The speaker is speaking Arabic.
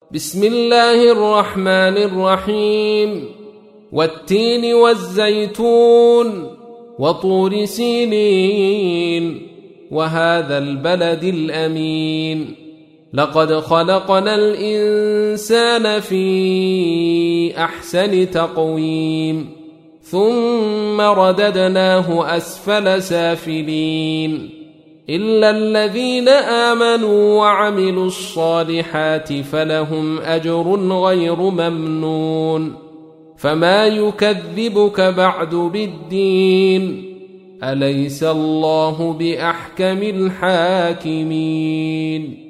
بسم الله الرحمن الرحيم والتين والزيتون وطور سينين وهذا البلد الأمين لقد خلقنا الإنسان في أحسن تقويم ثم رددناه أسفل سافلين إلا الذين آمنوا وعملوا الصالحات فلهم أجر غير ممنون فما يكذبك بعد بالدين أليس الله بأحكم الحاكمين